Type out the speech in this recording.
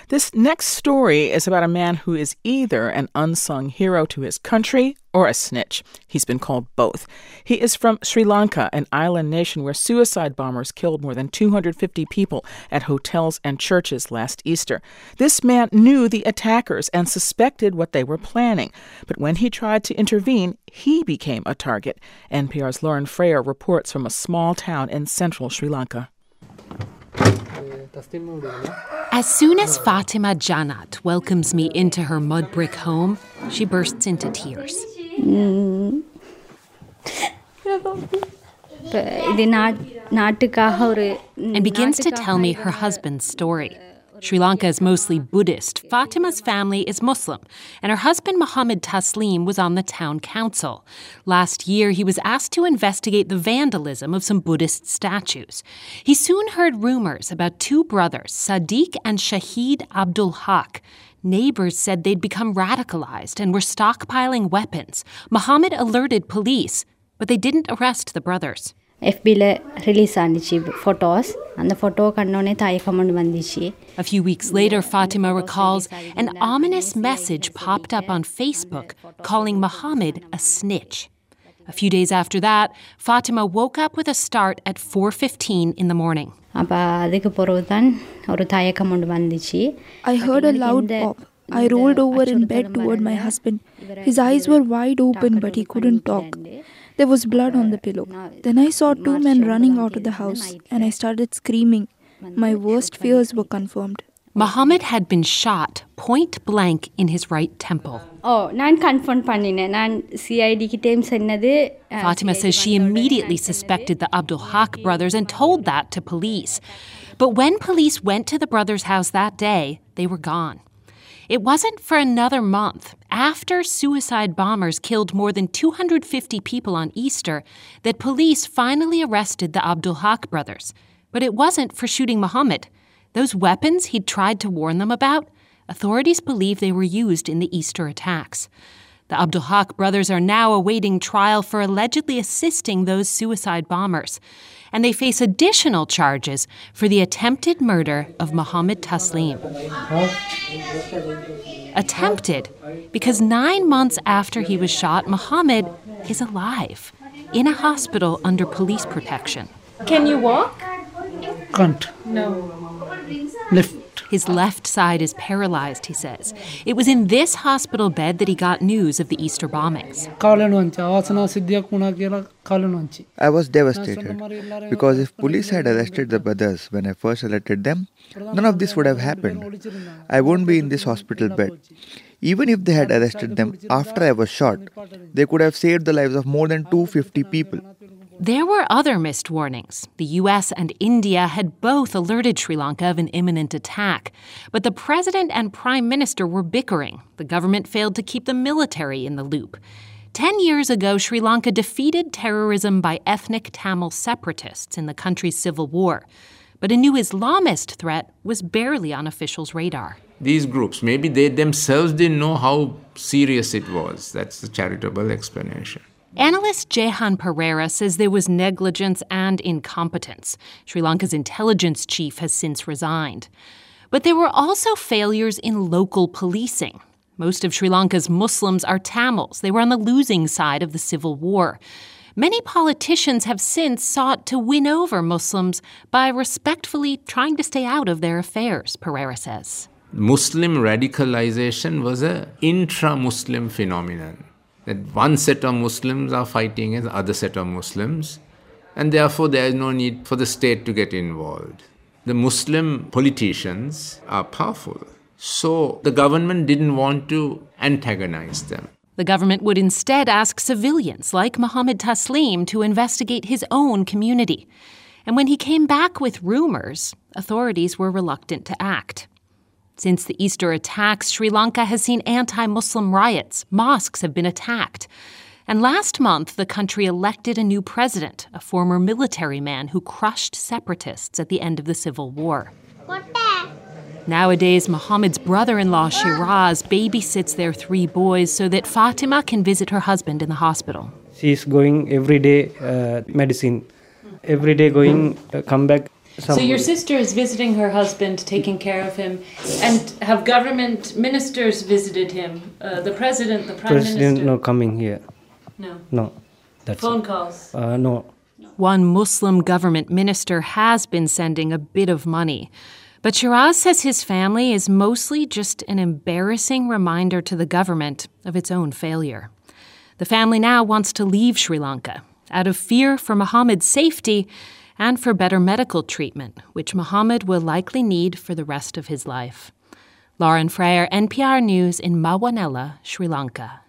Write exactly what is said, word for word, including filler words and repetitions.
This next story is about a man who is either an unsung hero to his country or a snitch. He's been called both. He is from Sri Lanka, an island nation where suicide bombers killed more than two hundred fifty people at hotels and churches last Easter. This man knew the attackers and suspected what they were planning. But when he tried to intervene, he became a target. N P R's Lauren Freyer reports from a small town in central Sri Lanka. As soon as Fatima Janat welcomes me into her mud brick home, she bursts into tears. Mm. And begins to tell me her husband's story. Sri Lanka is mostly Buddhist. Fatima's family is Muslim, and her husband Mohammed Taslim was on the town council. Last year, he was asked to investigate the vandalism of some Buddhist statues. He soon heard rumors about two brothers, Sadiq and Shahid Abdul Haq. Neighbors said they'd become radicalized and were stockpiling weapons. Mohammed alerted police, but they didn't arrest the brothers. F B le release andichi photos and the photo kannone thai command bandichi. A few weeks later, Fatima recalls, an ominous message popped up on Facebook calling Mohammed a snitch. A few days after that, Fatima woke up with a start at four fifteen in the morning. I heard a loud pop. I rolled over in bed toward my husband. His eyes were wide open, but he couldn't talk. There was blood on the pillow. Then I saw two men running out of the house, and I started screaming. My worst fears were confirmed. Mohammed had been shot point blank in his right temple. Oh, nan confirmed pannine. Nan C I D ki team sennade. Fatima says she immediately suspected the Abdul Haq brothers and told that to police. But when police went to the brothers' house that day, they were gone. It wasn't for another month, after suicide bombers killed more than two hundred fifty people on Easter, that police finally arrested the Abdul Haq brothers. But it wasn't for shooting Mohammed. Those weapons he'd tried to warn them about, authorities believe they were used in the Easter attacks. The Abdul Haq brothers are now awaiting trial for allegedly assisting those suicide bombers. And they face additional charges for the attempted murder of Mohammed Taslim. Attempted, because nine months after he was shot, Mohammed is alive, in a hospital under police protection. Can you walk? Can't. No. Lift. His left side is paralyzed, he says. It was in this hospital bed that he got news of the Easter bombings. I was devastated because if police had arrested the brothers when I first alerted them, none of this would have happened. I wouldn't be in this hospital bed. Even if they had arrested them after I was shot, they could have saved the lives of more than two hundred fifty people. There were other missed warnings. The U S and India had both alerted Sri Lanka of an imminent attack. But the president and prime minister were bickering. The government failed to keep the military in the loop. Ten years ago, Sri Lanka defeated terrorism by ethnic Tamil separatists in the country's civil war. But a new Islamist threat was barely on officials' radar. These groups, maybe they themselves didn't know how serious it was. That's the charitable explanation. Analyst Jehan Pereira says there was negligence and incompetence. Sri Lanka's intelligence chief has since resigned. But there were also failures in local policing. Most of Sri Lanka's Muslims are Tamils. They were on the losing side of the civil war. Many politicians have since sought to win over Muslims by respectfully trying to stay out of their affairs, Pereira says. Muslim radicalization was an intra-Muslim phenomenon. That one set of Muslims are fighting against the other set of Muslims, and therefore there is no need for the state to get involved. The Muslim politicians are powerful, so the government didn't want to antagonize them. The government would instead ask civilians like Mohammed Taslim to investigate his own community. And when he came back with rumors, authorities were reluctant to act. Since the Easter attacks, Sri Lanka has seen anti-Muslim riots. Mosques have been attacked. And last month, the country elected a new president, a former military man who crushed separatists at the end of the Civil War. Nowadays, Mohammed's brother-in-law, Shiraz, babysits their three boys so that Fatima can visit her husband in the hospital. She's going every day, uh, medicine. Every day going, uh, come back. So your sister is visiting her husband, taking care of him, and have government ministers visited him? Uh, the president, the prime President minister? no coming here. No. No. That's Phone it. calls? Uh, no. One Muslim government minister has been sending a bit of money. But Shiraz says his family is mostly just an embarrassing reminder to the government of its own failure. The family now wants to leave Sri Lanka out of fear for Muhammad's safety and for better medical treatment, which Muhammad will likely need for the rest of his life. Lauren Freyer, N P R News in Mawanela, Sri Lanka.